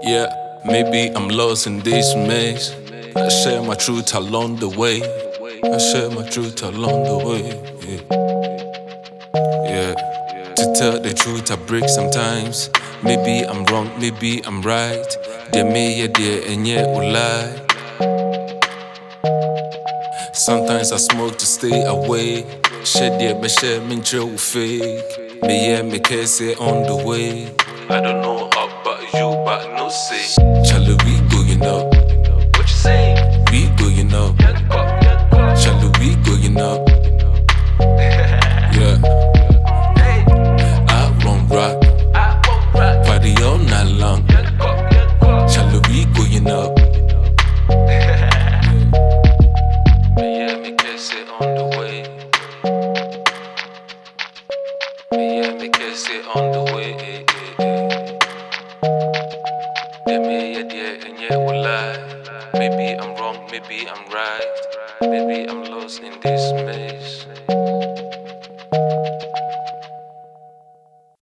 Yeah, maybe I'm lost in this maze. I share my truth along the way. I share my truth along the way. Yeah. To tell the truth, I break sometimes. Maybe I'm wrong, maybe I'm right. They may yeah, dear, and yet will lie. Sometimes I smoke to stay away. Shed yeah, but share me will fake. Me yeah, me can say on the way. I don't know about you, but no say. Charlie, we going up. What you say? We going up. Charlie, we going up. Yeah. I won't rock. Party all night long. Charlie, we going up. Yeah, me can say on the way. Yeah, me can say on the way. They may yeah, dear, and yet will lie. Maybe I'm wrong, maybe I'm right. Maybe I'm lost in this maze.